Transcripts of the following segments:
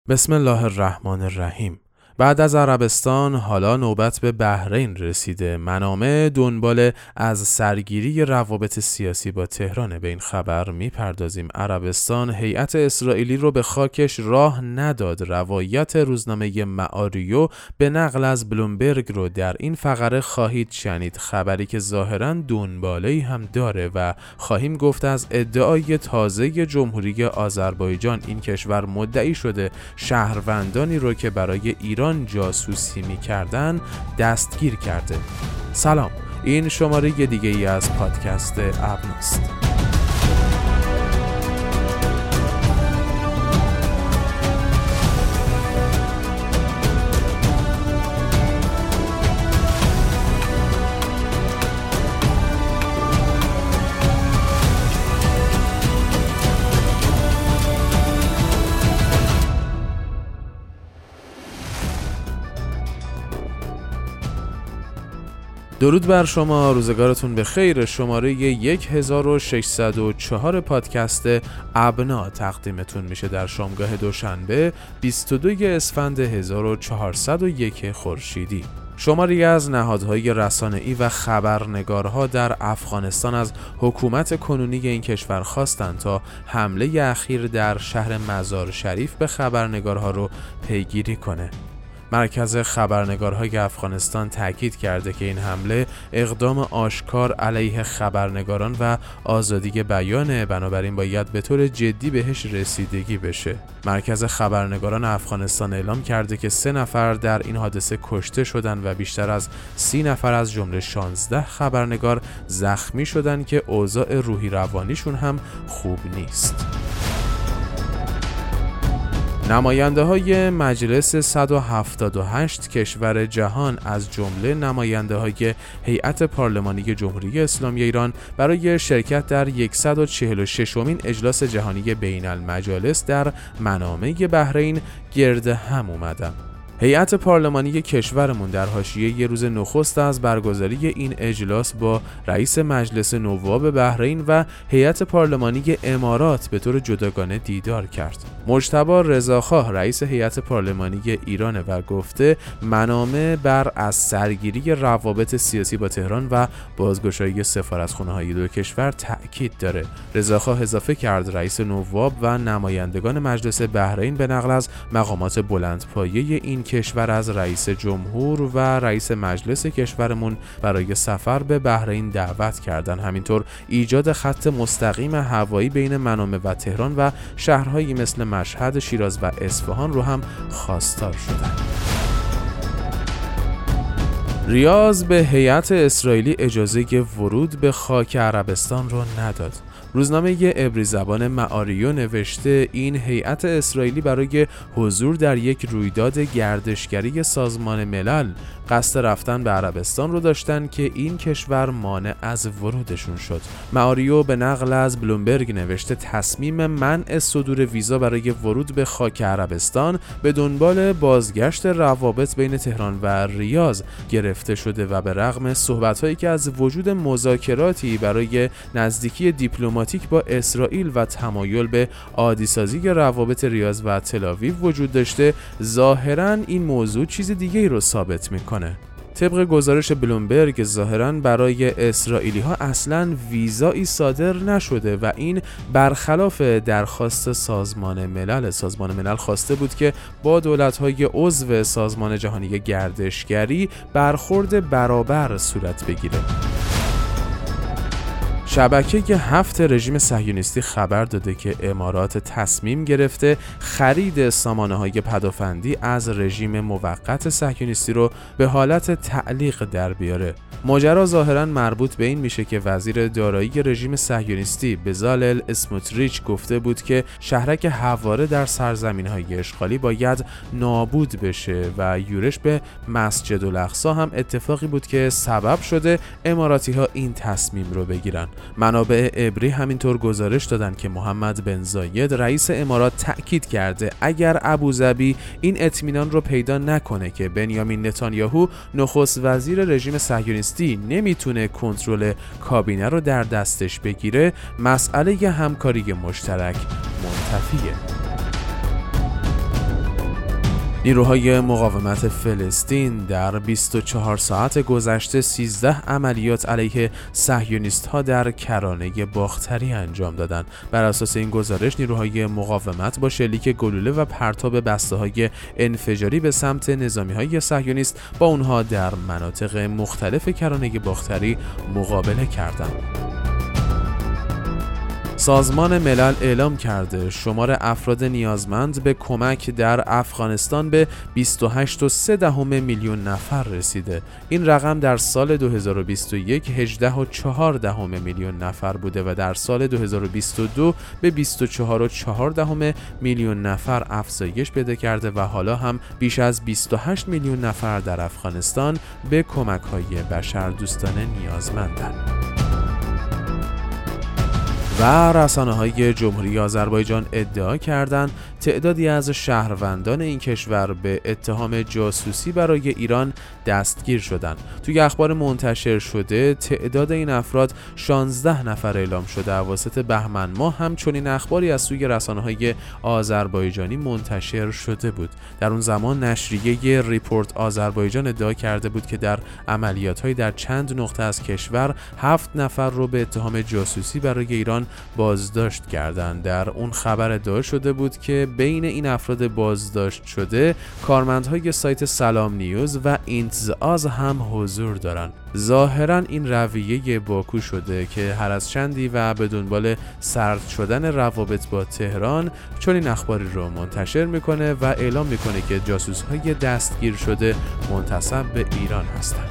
بسم الله الرحمن الرحیم. بعد از عربستان حالا نوبت به بحرین رسیده. منامه دنبال از سرگیری روابط سیاسی با تهران. به این خبر میپردازیم. عربستان هیئت اسرائیلی رو به خاکش راه نداد. روایت روزنامه معاریو به نقل از بلومبرگ رو در این فقره خواهید شنید. خبری که ظاهراً دنباله‌ای هم داره و خواهیم گفت از ادعای تازه جمهوری آذربایجان. این کشور مدعی شده شهروندانی رو که برای ایران جاسوسی می‌کردن دستگیر کرده. سلام، این شماره دیگه ای از پادکست ابناست. درود بر شما، روزگارتون به خیر. شماره 1604 پادکست ابنا تقدیمتون میشه در شامگاه دوشنبه 22 اسفند 1401 خورشیدی. شماری از نهادهای رسانه‌ای و خبرنگارها در افغانستان از حکومت کنونی این کشور خواستند تا حمله اخیر در شهر مزار شریف به خبرنگارها رو پیگیری کنه. مرکز خبرنگارهای افغانستان تاکید کرده که این حمله اقدام آشکار علیه خبرنگاران و آزادی بیانه، بنابراین باید به طور جدی بهش رسیدگی بشه. مرکز خبرنگاران افغانستان اعلام کرده که 3 نفر در این حادثه کشته شدند و بیشتر از 30 نفر از جمله 16 خبرنگار زخمی شدند که اوضاع روحی روانیشون هم خوب نیست. نماینده های مجلس 178 کشور جهان از جمله نماینده های هیئت پارلمانی جمهوری اسلامی ایران برای شرکت در 146مین اجلاس جهانی بین المجالس در منامه بحرین گرد هم اومدند. هیئت پارلمانی کشورمون در حاشیه یه روز نخست از برگزاری این اجلاس با رئیس مجلس نواب بحرین و هیئت پارلمانی امارات به طور جداگانه دیدار کرد. مجتبی رضاخواه رئیس هیئت پارلمانی ایران و گفته منامه بر از سرگیری روابط سیاسی با تهران و بازگشایی سفارتخانه‌های دو کشور تأکید داره. رضاخواه اضافه کرد رئیس نواب و نمایندگان مجلس بحرین به نقل از مقامات بلندپایه این کشور از رئیس جمهور و رئیس مجلس کشورمون برای سفر به بحرین دعوت کردند. همینطور ایجاد خط مستقیم هوایی بین منامه و تهران و شهرهایی مثل مشهد، شیراز و اصفهان رو هم خواستار شدند. ریاض به هیئت اسرائیلی اجازه ورود به خاک عربستان رو نداد. روزنامه عبری زبان معاریو نوشته این هیئت اسرائیلی برای حضور در یک رویداد گردشگری سازمان ملل قصد رفتن به عربستان رو داشتن که این کشور مانع از ورودشون شد. معاریو به نقل از بلومبرگ نوشته تصمیم منع صدور ویزا برای ورود به خاک عربستان به دنبال بازگشت روابط بین تهران و ریاض گرفته شده و به رغم صحبت‌هایی که از وجود مذاکراتی برای نزدیکی دیپلماتیک با اسرائیل و تمایل به عادی‌سازی روابط ریاض و تل‌آویو وجود داشته، ظاهراً این موضوع چیز دیگه‌ای رو ثابت می‌کنه. طبق گزارش بلومبرگ ظاهراً برای اسرائیلی‌ها اصلاً ویزایی صادر نشده و این برخلاف درخواست سازمان ملل. سازمان ملل خواسته بود که با دولت‌های عضو سازمان جهانی گردشگری برخورد برابر صورت بگیره. شبکه 7 رژیم صهیونیستی خبر داده که امارات تصمیم گرفته خرید سامانه‌های پدافندی از رژیم موقت صهیونیستی رو به حالت تعلیق در بیاره. ماجرا ظاهراً مربوط به این میشه که وزیر دارایی رژیم صهیونیستی بزالل اسموتریچ گفته بود که شهرک حواره در سرزمین‌های اشغالی باید نابود بشه و یورش به مسجد الاقصی هم اتفاقی بود که سبب شده اماراتی‌ها این تصمیم رو بگیرن. منابع عبری همینطور گزارش دادن که محمد بن زاید رئیس امارات تأکید کرده اگر ابوظبی این اطمینان رو پیدا نکنه که بنیامین نتانیاهو نخست وزیر رژیم صهیونیستی نمیتونه کنترل کابینه رو در دستش بگیره، مسئله همکاری مشترک منتفیه. نیروهای مقاومت فلسطین در 24 ساعت گذشته 13 عملیات علیه صهیونیست‌ها در کرانه باختری انجام دادند. بر اساس این گزارش نیروهای مقاومت با شلیک گلوله و پرتاب بسته‌های انفجاری به سمت نظامی‌های صهیونیست با اونها در مناطق مختلف کرانه باختری مقابله کردند. سازمان ملل اعلام کرده شمار افراد نیازمند به کمک در افغانستان به 28.3 میلیون نفر رسیده. این رقم در سال 2021 18.4 میلیون نفر بوده و در سال 2022 به 24.4 میلیون نفر افزایش پیدا کرده و حالا هم بیش از 28 میلیون نفر در افغانستان به کمک‌های بشردوستانه نیازمندند. و رسانه‌های جمهوری آذربایجان ادعا کردند تعدادی از شهروندان این کشور به اتهام جاسوسی برای ایران دستگیر شدند. توی اخبار منتشر شده تعداد این افراد 16 نفر اعلام شده. اواسط بهمن ماه همچنین اخباری از سوی رسانه‌های آذربایجانی منتشر شده بود. در اون زمان نشریه ریپورت آذربایجان ادعا کرده بود که در عملیات‌های در چند نقطه از کشور 7 نفر رو به اتهام جاسوسی برای ایران بازداشت کردند. در اون خبر ادعا شده بود که بین این افراد بازداشت شده کارمندهای سایت سلام نیوز و اینتزاز هم حضور دارند. ظاهرا این رویه باکو شده که هر از چندی و به دنبال سرد شدن روابط با تهران چون این اخباری رو منتشر میکنه و اعلام میکنه که جاسوس‌های دستگیر شده منتسب به ایران هستند.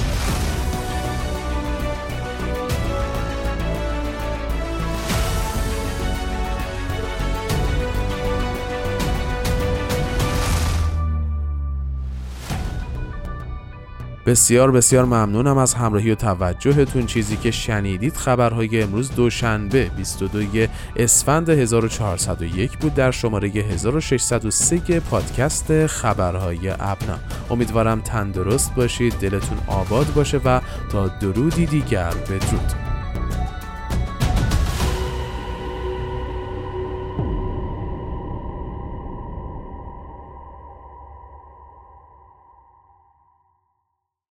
بسیار بسیار ممنونم از همراهی و توجهتون. چیزی که شنیدید خبرهای امروز دوشنبه 22 اسفند 1401 بود در شماره 1603 پادکست خبرهای ابنا. امیدوارم تندرست باشید، دلتون آباد باشه و تا درودی دیگر بدرود.